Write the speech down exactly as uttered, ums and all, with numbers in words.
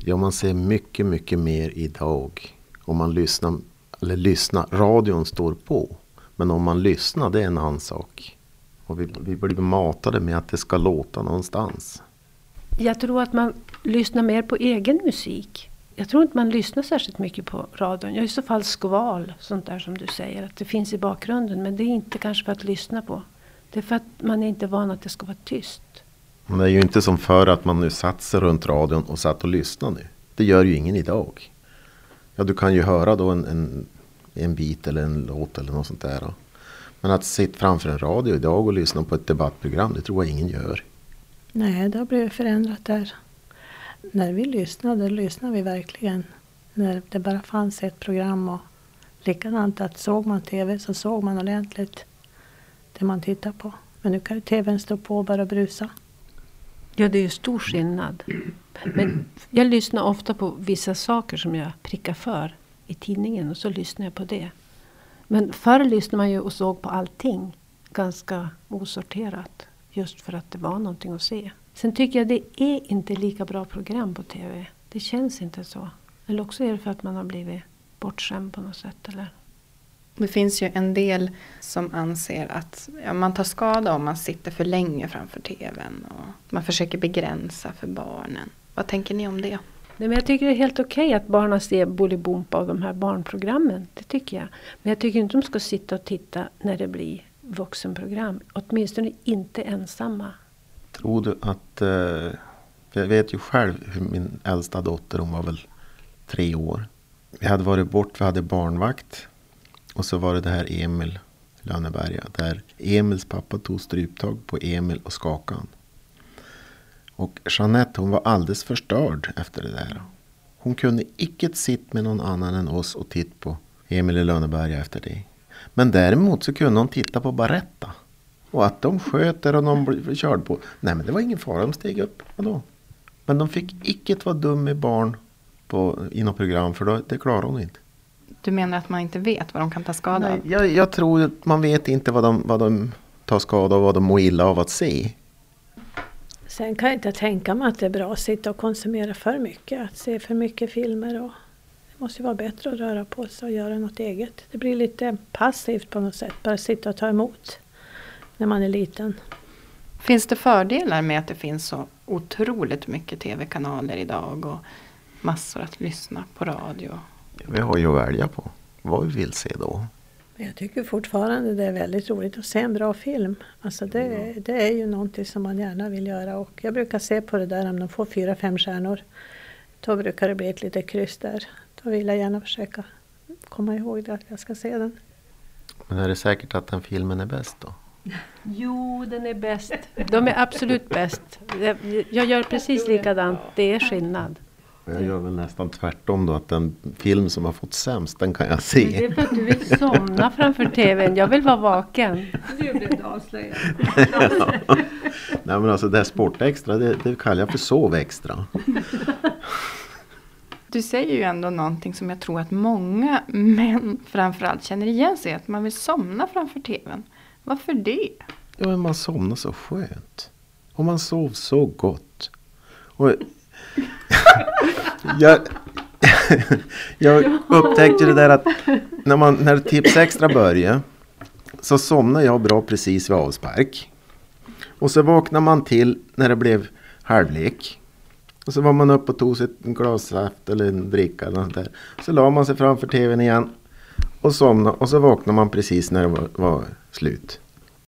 Ja, man ser mycket, mycket mer idag. Om man lyssnar, eller lyssnar, radion står på. Men om man lyssnar, det är en annan sak. Och vi, vi blir matade med att det ska låta någonstans. Jag tror att man lyssnar mer på egen musik. Jag tror inte man lyssnar särskilt mycket på radion. Jag är i så fall skval, sånt där som du säger. Att det finns i bakgrunden, men det är inte kanske för att lyssna på. Det är för att man är inte van att det ska vara tyst. Men det är ju inte som för att man nu satsar runt radion och satt och lyssnar nu. Det gör ju ingen idag. Ja, du kan ju höra då en, en, en bit eller en låt eller något sånt där. Då. Men att sitta framför en radio idag och lyssna på ett debattprogram, det tror jag ingen gör. Nej, det har blivit förändrat där. När vi lyssnade, lyssnade vi verkligen. När det bara fanns ett program och likadant att såg man tv så såg man ordentligt det man tittar på. Men nu kan ju tvn stå på och bara brusa. Ja, det är ju stor skillnad. Men jag lyssnar ofta på vissa saker som jag prickar för i tidningen och så lyssnar jag på det. Men förr lyssnade man ju och såg på allting ganska osorterat. Just för att det var någonting att se. Sen tycker jag det är inte lika bra program på tv. Det känns inte så. Eller också är det för att man har blivit bortskämd på något sätt. Eller? Det finns ju en del som anser att ja, man tar skada om man sitter för länge framför tvn. Och man försöker begränsa för barnen. Vad tänker ni om det? Nej, men jag tycker det är helt okej att barnen ser Bolibompa av de här barnprogrammen. Det tycker jag. Men jag tycker inte de ska sitta och titta när det blir vuxenprogram. Åtminstone inte ensamma. Tror du att... Eh, jag vet ju själv hur min äldsta dotter, hon var väl tre år. Vi hade varit bort, vi hade barnvakt. Och så var det det här Emil Lönneberga. Där Emils pappa tog stryptag på Emil och skakade han. Och Jeanette, hon var alldeles förstörd efter det där. Hon kunde icke sitta med någon annan än oss och titta på Emil i Lönneberga efter det. Men däremot så kunde hon titta på Baretta. Och att de sköter och de blev körd på. Nej, men det var ingen fara, de steg upp. Vadå? Men de fick icke vara dum med barn på, i något program, för då, det klarar hon inte. Du menar att man inte vet vad de kan ta skada av? Nej, jag, jag tror att man vet inte vad de, vad de tar skada av, vad de mår illa av att se. Sen kan jag inte tänka mig att det är bra att sitta och konsumera för mycket. Att se för mycket filmer. Och det måste ju vara bättre att röra på sig och göra något eget. Det blir lite passivt på något sätt. Bara sitta och ta emot när man är liten. Finns det fördelar med att det finns så otroligt mycket tv-kanaler idag och massor att lyssna på radio? Vi har ju att välja på vad vi vill se då. Jag tycker fortfarande det är väldigt roligt att se en bra film. Alltså det, mm. det är ju någonting som man gärna vill göra. Och jag brukar se på det där om de får fyra, fem stjärnor. Då brukar det bli ett litet kryss där. Då vill jag gärna försöka komma ihåg det att jag ska se den. Men är det säkert att den filmen är bäst då? Jo, den är bäst. De är absolut bäst. Jag, jag gör precis likadant. Det är skillnad. Jag gör väl nästan tvärtom då, att den film som har fått sämst, den kan jag se. Men det är för att du vill somna framför tvn. Jag vill vara vaken. Du blev avslöjad. Ja. Nej, men alltså det här Sportextra, det, det kallar jag för sovextra. Du säger ju ändå någonting som jag tror att många män framförallt känner igen sig, att man vill somna framför tvn. Varför det? Ja, men man somnar så skönt. Och man sov så gott. Och jag, jag upptäckte det där att när, man, när Tips Extra började så somnade jag bra precis vid avspark. Och så vaknade man till när det blev halvlek. Och så var man upp och tog sig en glas saft eller en dricka eller något där. Så la man sig framför tvn igen och somnade. Och så vaknade man precis när det var, var slut.